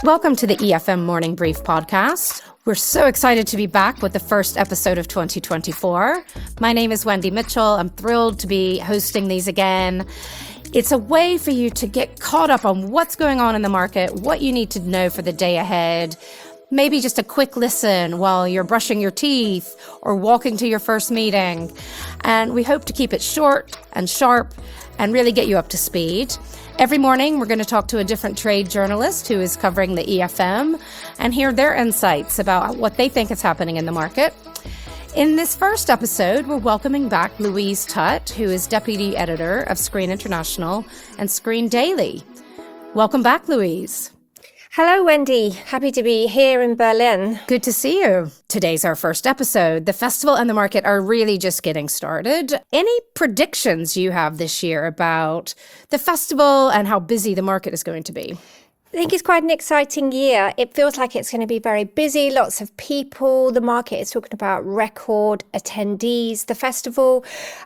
Welcome to the EFM Morning Brief podcast. We're so excited to be back with the first episode of 2024. My name is Wendy Mitchell. I'm thrilled to be hosting these again. It's a way for you to get caught up on what's going on in the market, what you need to know for the day ahead, maybe just a quick listen while you're brushing your teeth or walking to your first meeting. And we hope to keep it short and sharp and really get you up to speed. Every morning, we're going to talk to a different trade journalist who is covering the EFM and hear their insights about what they think is happening in the market. In this first episode, we're welcoming back Louise Tutt, who is deputy editor of Screen International and Screen Daily. Welcome back, Louise. Hello, Wendy. Happy to be here in Berlin. Good to see you. Today's our first episode. The festival and the market are really just getting started. Any predictions you have this year about the festival and how busy the market is going to be? I think it's quite an exciting year. It feels like it's going to be very busy, lots of people. The market is talking about record attendees. The festival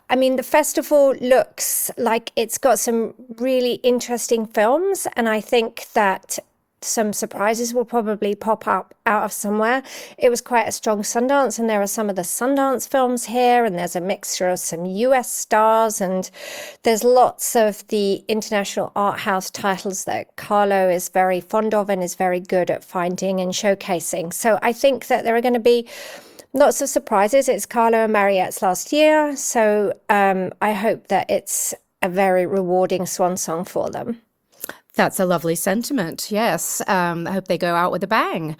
looks like it's got some really interesting films, and I think that some surprises will probably pop up out of somewhere. It was quite a strong Sundance, and there are some of the Sundance films here, and there's a mixture of some US stars, and there's lots of the international art house titles that Carlo is very fond of and is very good at finding and showcasing. So I think that there are going to be lots of surprises. It's Carlo and Mariette's last year, so I hope that it's a very rewarding swan song for them. That's a lovely sentiment. Yes. I hope they go out with a bang.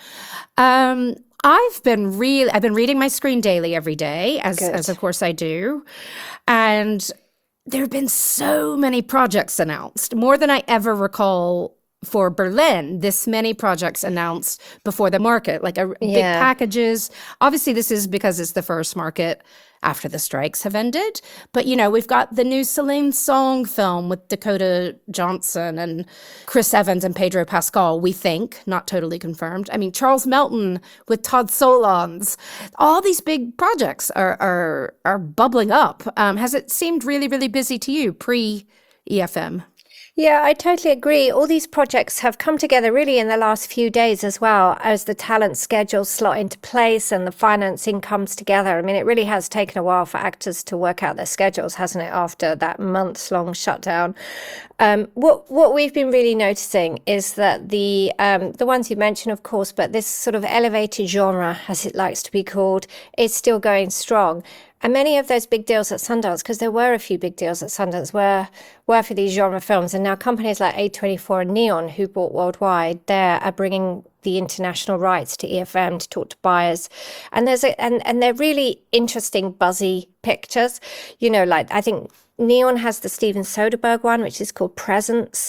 I've been reading my Screen Daily every day, as of course I do. And there have been so many projects announced, more than I ever recall for Berlin. This many projects announced before the market, like big packages. Obviously, this is because it's the first market after the strikes have ended. But, we've got the new Celine Song film with Dakota Johnson and Chris Evans and Pedro Pascal, we think, not totally confirmed. I mean, Charles Melton with Todd Solondz. All these big projects are bubbling up. Has it seemed really, really busy to you pre-EFM? Yeah, I totally agree. All these projects have come together really in the last few days as well, as the talent schedules slot into place and the financing comes together. I mean, it really has taken a while for actors to work out their schedules, hasn't it, after that months-long shutdown? What we've been really noticing is that the ones you mentioned, of course, but this sort of elevated genre, as it likes to be called, is still going strong. And many of those big deals at Sundance, because there were a few big deals at Sundance, were for these genre films. And now companies like A24 and Neon, who bought worldwide, are bringing the international rights to EFM to talk to buyers. And they're really interesting, buzzy pictures. I think Neon has the Steven Soderbergh one, which is called Presence.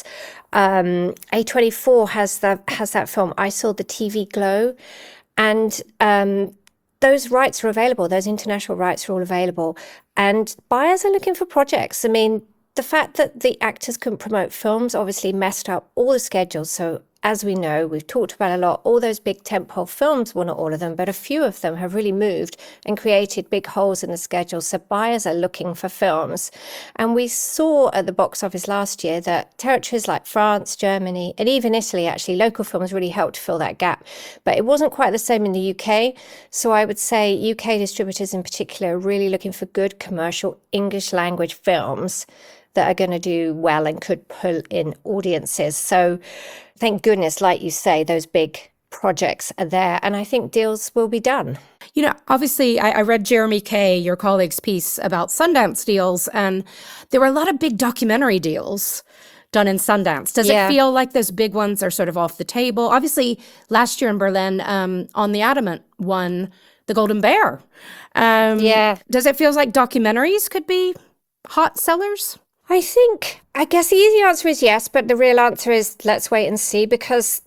A24 has that film, I Saw the TV Glow. And those rights are available. Those international rights are all available. And buyers are looking for projects. I mean, the fact that the actors couldn't promote films obviously messed up all the schedules. So as we know, we've talked about a lot, all those big tentpole films, well, not all of them, but a few of them have really moved and created big holes in the schedule. So buyers are looking for films. And we saw at the box office last year that territories like France, Germany, and even Italy, actually, local films really helped fill that gap. But it wasn't quite the same in the UK. So I would say UK distributors in particular are really looking for good commercial English language films that are going to do well and could pull in audiences. So thank goodness, like you say, those big projects are there, and I think deals will be done. Obviously, I read Jeremy Kay, your colleague's piece about Sundance deals, and there were a lot of big documentary deals done in Sundance. Does it feel like those big ones are sort of off the table? Obviously, last year in Berlin, On the Adamant won the Golden Bear. Does it feel like documentaries could be hot sellers? I guess the easy answer is yes, but the real answer is let's wait and see, because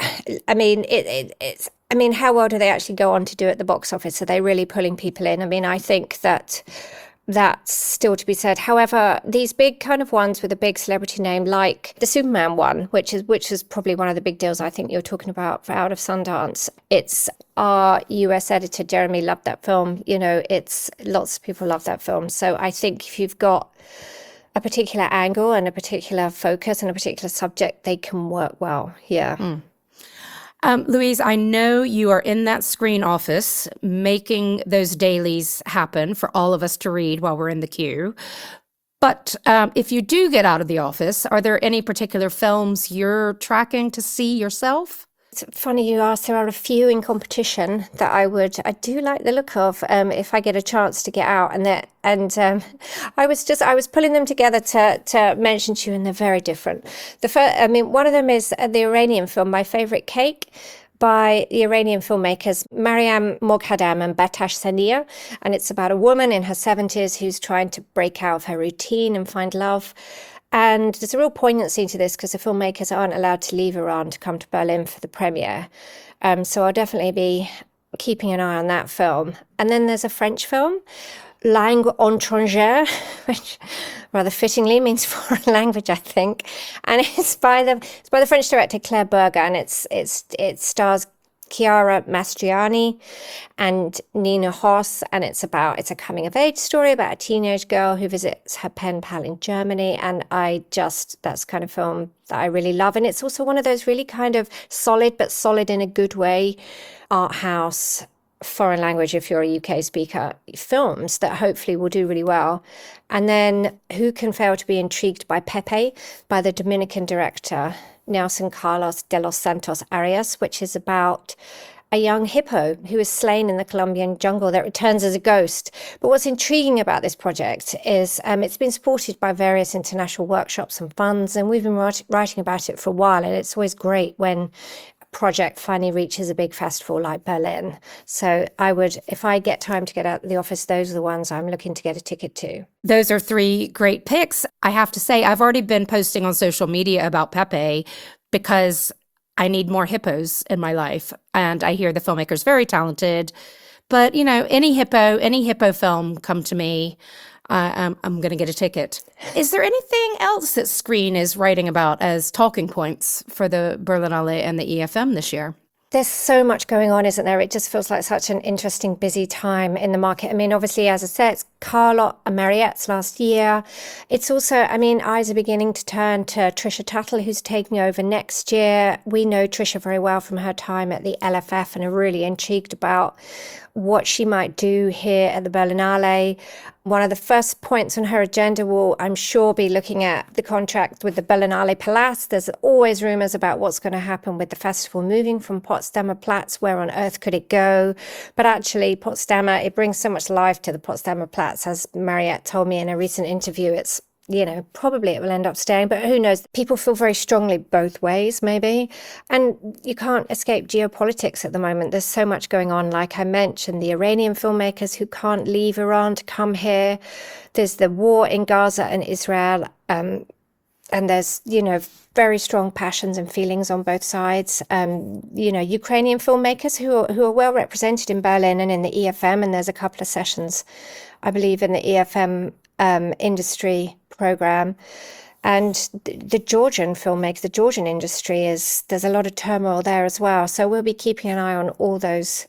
how well do they actually go on to do at the box office? Are they really pulling people in? I mean, I think that that's still to be said. However, these big kind of ones with a big celebrity name, like the Superman one, which is probably one of the big deals I think you're talking about for out of Sundance. It's our US editor, Jeremy, loved that film. It's lots of people love that film. So I think if you've got a particular angle and a particular focus and a particular subject, they can work well. Yeah. Louise, I know you are in that screen office making those dailies happen for all of us to read while we're in the queue. But if you do get out of the office, are there any particular films you're tracking to see yourself? It's funny you ask. There are a few in competition that I do like the look of if I get a chance to get out. I was pulling them together to mention to you, and they're very different. One of them is the Iranian film, My Favorite Cake, by the Iranian filmmakers Mariam Moghadam and Batash Sania. And it's about a woman in her 70s who's trying to break out of her routine and find love. And there's a real poignancy to this because the filmmakers aren't allowed to leave Iran to come to Berlin for the premiere. So I'll definitely be keeping an eye on that film. And then there's a French film, Langue étrangère, which rather fittingly means foreign language, I think. And it's by the French director Claire Berger, and it stars Chiara Mastroianni and Nina Hoss, and it's a coming of age story about a teenage girl who visits her pen pal in Germany. And that's kind of film that I really love. And it's also one of those really kind of solid, but solid in a good way, art house, foreign language, if you're a UK speaker, films that hopefully will do really well. And then who can fail to be intrigued by Pepe, by the Dominican director Nelson Carlos de los Santos Arias, which is about a young hippo who is slain in the Colombian jungle that returns as a ghost. But what's intriguing about this project is it's been supported by various international workshops and funds, and we've been writing about it for a while, and it's always great when project finally reaches a big festival like Berlin. So if I get time to get out of the office, those are the ones I'm looking to get a ticket to. Those are 3 great picks. I have to say, I've already been posting on social media about Pepe because I need more hippos in my life. And I hear the filmmaker's very talented. But, any hippo film come to me, I'm going to get a ticket. Is there anything else that Screen is writing about as talking points for the Berlinale and the EFM this year? There's so much going on, isn't there? It just feels like such an interesting, busy time in the market. Obviously, as I said, it's Carlotte and Mariette's last year. It's also, eyes are beginning to turn to Trisha Tuttle, who's taking over next year. We know Trisha very well from her time at the LFF and are really intrigued about what she might do here at the Berlinale. One of the first points on her agenda will, I'm sure, be looking at the contract with the Berlinale Palace. There's always rumors about what's going to happen with the festival moving from Potsdamer Platz. Where on earth could it go? But actually, Potsdamer, it brings so much life to the Potsdamer Platz. As Mariette told me in a recent interview, it's probably it will end up staying, but who knows? People feel very strongly both ways, maybe. And you can't escape geopolitics at the moment. There's so much going on. Like I mentioned, the Iranian filmmakers who can't leave Iran to come here. There's the war in Gaza and Israel. And there's, very strong passions and feelings on both sides. Ukrainian filmmakers who are well represented in Berlin and in the EFM. And there's a couple of sessions, I believe, in the EFM industry program. And the Georgian filmmakers, the Georgian industry there's a lot of turmoil there as well. So we'll be keeping an eye on all those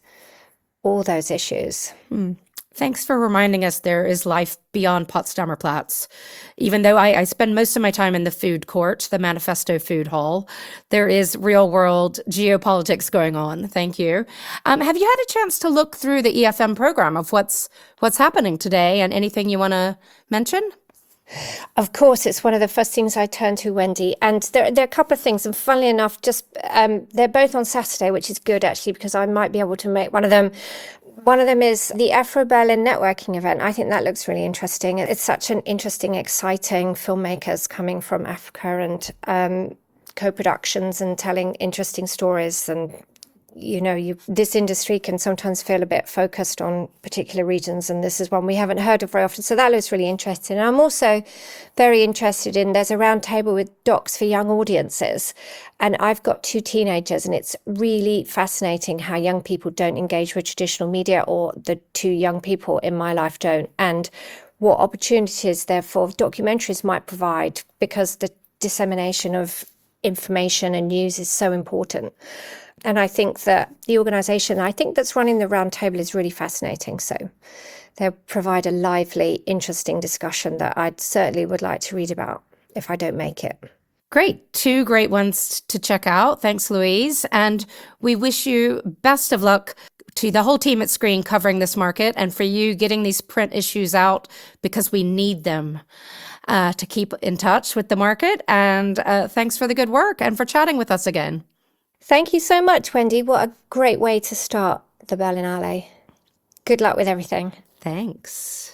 issues. Thanks for reminding us there is life beyond Potsdamer Platz. Even though I spend most of my time in the food court, the Manifesto Food Hall, there is real world geopolitics going on. Thank you. Have you had a chance to look through the EFM program of what's happening today and anything you want to mention? Of course, it's one of the first things I turn to, Wendy. And there are a couple of things. And funnily enough, they're both on Saturday, which is good, actually, because I might be able to make one of them. One of them is the Afro Berlin networking event. I think that looks really interesting. It's such an interesting, exciting filmmakers coming from Africa and co-productions and telling interesting stories. And this industry can sometimes feel a bit focused on particular regions, and this is one we haven't heard of very often. So that looks really interesting. And I'm also very interested there's a round table with docs for young audiences. And I've got 2 teenagers, and it's really fascinating how young people don't engage with traditional media, or the 2 young people in my life don't, and what opportunities, therefore, documentaries might provide, because the dissemination of information and news is so important. And I think that the organisation, that's running the roundtable is really fascinating. So they'll provide a lively, interesting discussion that I certainly would like to read about if I don't make it. Great. Two great ones to check out. Thanks, Louise. And we wish you best of luck to the whole team at Screen covering this market, and for you getting these print issues out, because we need them to keep in touch with the market. And thanks for the good work and for chatting with us again. Thank you so much, Wendy. What a great way to start the Berlinale. Good luck with everything. Thanks.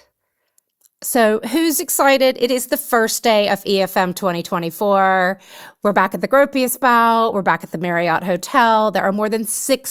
So who's excited? It is the first day of EFM 2024. We're back at the Gropiusbau. We're back at the Marriott Hotel. There are more than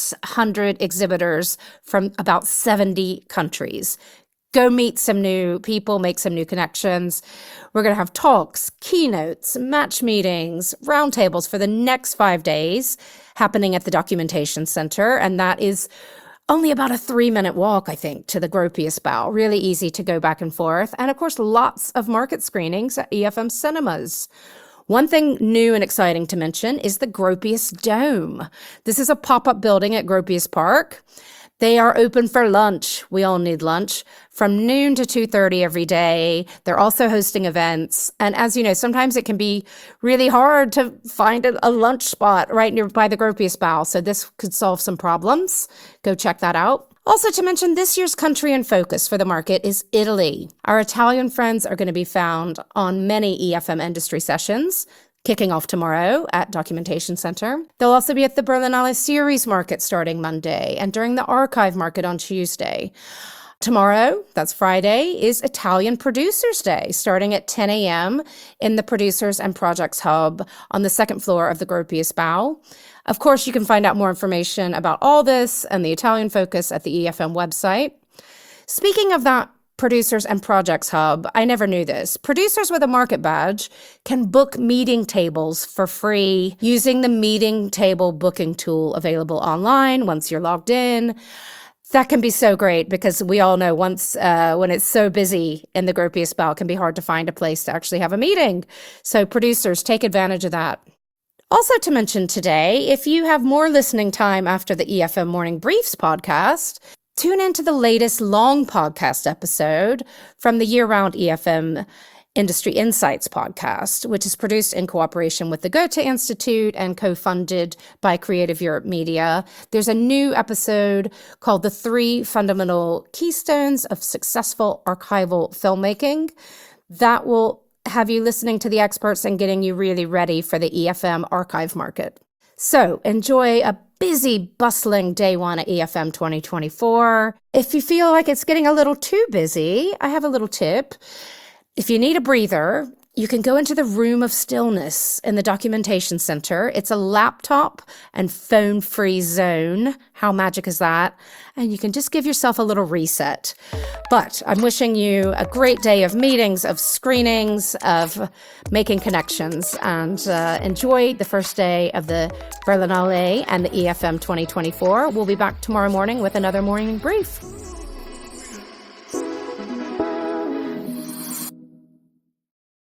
600 exhibitors from about 70 countries. Go meet some new people, make some new connections. We're going to have talks, keynotes, match meetings, roundtables for the next 5 days happening at the Documentation Center. And that is only about a 3-minute walk, I think, to the Gropiusbau. Really easy to go back and forth. And of course, lots of market screenings at EFM cinemas. One thing new and exciting to mention is the Gropius Dome. This is a pop-up building at Gropius Park. They are open for lunch. We all need lunch from noon to 2:30 every day. They're also hosting events. And as you know, sometimes it can be really hard to find a lunch spot right nearby the Gropiusbau. So this could solve some problems. Go check that out. Also to mention, this year's country in focus for the market is Italy. Our Italian friends are going to be found on many EFM industry sessions, kicking off tomorrow at Documentation Center. They'll also be at the Berlinale Series Market starting Monday and during the Archive Market on Tuesday. Tomorrow, that's Friday, is Italian Producers Day, starting at 10 a.m. in the Producers and Projects Hub on the second floor of the Gropiusbau. Of course, you can find out more information about all this and the Italian focus at the EFM website. Speaking of that Producers and Projects Hub, I never knew this. Producers with a market badge can book meeting tables for free using the meeting table booking tool available online once you're logged in. That can be so great because we all know once when it's so busy in the Gropiusbau, it can be hard to find a place to actually have a meeting. So producers, take advantage of that. Also to mention today, if you have more listening time after the EFM Morning Briefs podcast, tune into the latest long podcast episode from the year-round EFM Industry Insights podcast, which is produced in cooperation with the Goethe Institute and co-funded by Creative Europe Media. There's a new episode called The 3 Fundamental Keystones of Successful Archival Filmmaking. That will have you listening to the experts and getting you really ready for the EFM archive market. So enjoy a busy, bustling day one at EFM 2024. If you feel like it's getting a little too busy, I have a little tip. If you need a breather, you can go into the room of stillness in the Documentation Center. It's a laptop and phone-free zone. How magic is that? And you can just give yourself a little reset. But I'm wishing you a great day of meetings, of screenings, of making connections, and enjoy the first day of the Berlinale and the EFM 2024. We'll be back tomorrow morning with another morning brief.